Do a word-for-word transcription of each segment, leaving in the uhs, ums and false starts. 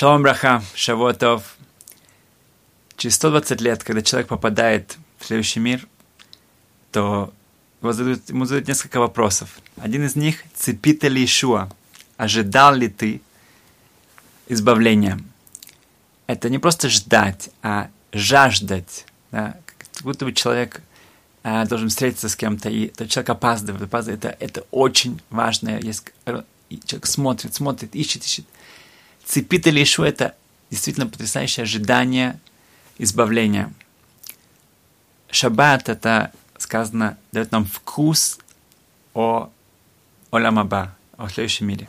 Шалом браха, шавуотов. Через сто двадцать лет, когда человек попадает в следующий мир, то его задают, ему задают несколько вопросов. Один из них — ципита ли Ишуа? Ожидал ли ты избавления? Это не просто ждать, а жаждать. Да? Как будто бы человек а, должен встретиться с кем-то, и тот человек опаздывает. опаздывает. Это, это очень важно. Есть, человек смотрит, смотрит, ищет, ищет. Ципита ли Ишуа — это действительно потрясающее ожидание избавления. Шаббат — это, сказано, дает нам вкус о Олам Аба, о следующем мире.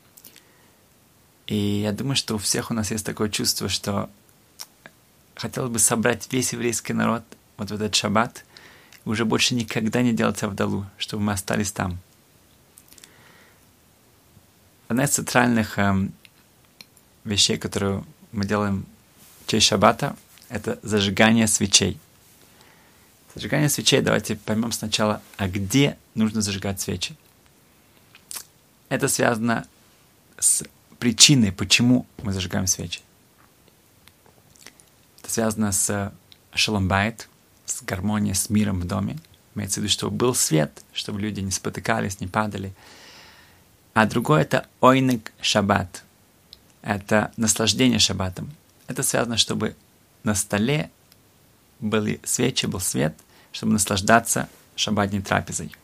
И я думаю, что у всех у нас есть такое чувство, что хотелось бы собрать весь еврейский народ вот в этот шаббат и уже больше никогда не делать авдалу, чтобы мы остались там. Одна из центральных эм, вещей, которую мы делаем в честь шаббата, это зажигание свечей. Зажигание свечей, давайте поймем сначала, а где нужно зажигать свечи. Это связано с причиной, почему мы зажигаем свечи. Это связано с шалом байт, с гармонией, с миром в доме. Имеется в виду, чтобы был свет, чтобы люди не спотыкались, не падали. А другое — это ойнег шаббат. Это наслаждение шаббатом. Это связано, чтобы на столе были свечи, был свет, чтобы наслаждаться шаббатной трапезой.